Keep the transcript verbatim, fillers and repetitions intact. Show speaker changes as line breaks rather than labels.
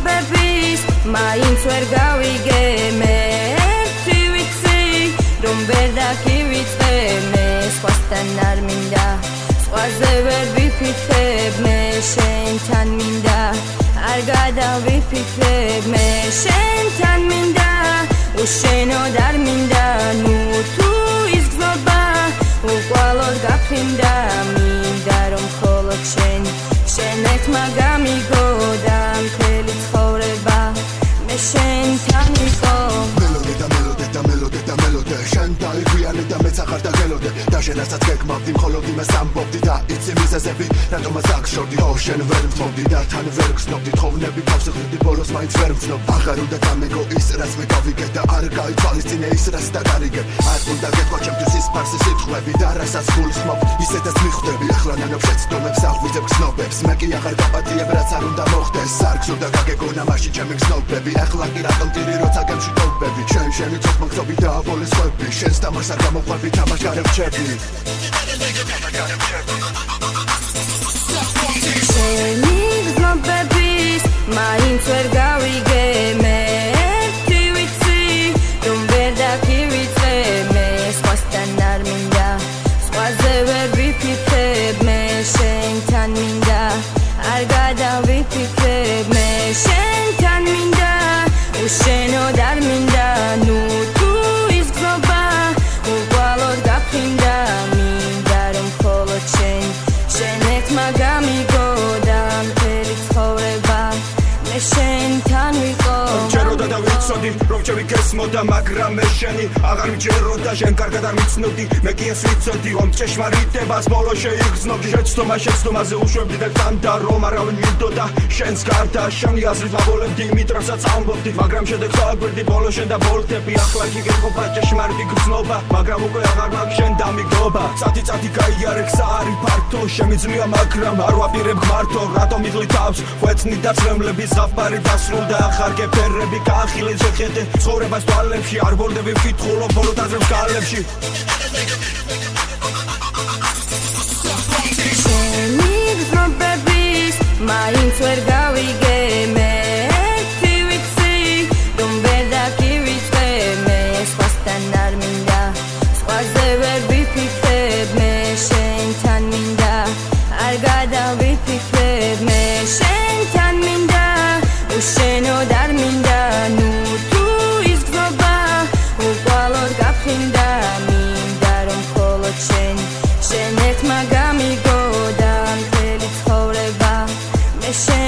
ცნობების მაინც ვერ გავიგე მე ერთი ვიცი რომ ვერ დაგივიწყე მე სხვასთან არ მინდა სხვაზე ვერ ვიფიქრებ მე შენთან მინდა არ გადავიფიქრებ მე შენთან მინდა უშენოდ არ მინდა ნუ თუ ის გზნობა უყვალოდ გაფრინდა მინდა რომ მხოლოდ შენ შენეთმა გამიგო და მთელი ცხოვრება მე შენთან ვიყო
მელოდე და მელოდე და მელოდე და მელოდე შენ დაიგვიანე და მეც აღარ დაგელოდე და შენ რასაც გეკმავდი მხოლოდ იმას ამბობდი და იცი მიზეზები რატომაც აგშორდი ო შენ ვერ მთობდი და თან ვერ გრძნობდი თხოვნები თავს ხვდი ბოლოს მაინც ვერ ვცნობ აღარ უნდა დამეგო ის რაც მე გავიგე და არ გაითვალისწინე ის რაც დაგარიგე არ უნდა გეთქვა ჩემთვის ის ფარსი სიტყვები და რასაც გულს ხმობ ისედაც მიხვდები ახლა ნანობს შეცდომებს აღვიძებ გზნობებს მე კი აღარ გაპატიებ რაც არ უნდა მოხდეს არ გზნობდა გაგეგონა მაშინ ჩემი გზნობები ახლა კი რატომ ტირი როცა გემში ტოვბები შენ შენი ცოცხლო გზობი და აბოლეს ხვები შენს თამაშს არ გამოყვები თამაშ გარემჩები
შენი გზნობების მაინც ვერ გავიგე მე ერთი ვიცი რომ ვერ დაგივიწყე მე სხვასთან არ მინდა სხვაზე ვერ ვიფიქრებ მე შენთან მინდა არ გადავიფიქრებ მე შენთან მინდა უშენოდ არ მინდა ნუ თუ ის გზნობა უყვალოდ გაფრინდა მინდა რომ მხოლოდ შენ შენეთმა გამიგო და მთელი ცხოვრება მე შენთან ვიყო
ჯეროდა და ვიცოდი რომ ჩემი გესმოდა მაგრამ მე შენი აღარ მიჯეროდა შენ კარგად არ მიცნობდი მე კი ეს ვიცოდი რომ ჭეშმარიტებას ბოლო შეიგრძნობდი შეცდომა შეცდომაზე უშვებდი და გთანდა რომ არავინ მინდოდა შენს გარდა შენი აზრით ვაბოლებდი იმით რასაც ამბობდი მაგრამ შედეგს დააგვირდი ბოლო შენ და ბოლტები ახლა კი გეყოფა ჭეშმარიტი გრძნობა მაგრამ უკვე აღარ მაგ შენ დამიგობა წათი წათი გაიარე გზა არის ფართო შემიძლია მაგრამ არ ვაპირებ მართო რატომ მიდლი თავს ხვეცნი და წრემლების ზაფარი დასრულდა ახარ გეფერები გაახილე შეხედე ცხოვრებას თვალებში არ ვორდები ვკითხულობ ბოლო დაზრებს გალებში
შენი გზნობების მაინც ვერ გავიგე მე ერთი ვიცი რომ ვერ დაგივიწყე მე სხვასთან არ მინდა სხვაზე ვერ ვიფიქრებ მე შენთან მინდა არ გადავიფიქრებ მე შენთან მინდა უშენოდ არ მინდა ნუ თუ ის გზნობა უყვალოდ გაფრინდა მინდა რომ მხოლოდ შენ შენეთმა გამიგო და მთელი ცხოვრება მე შენ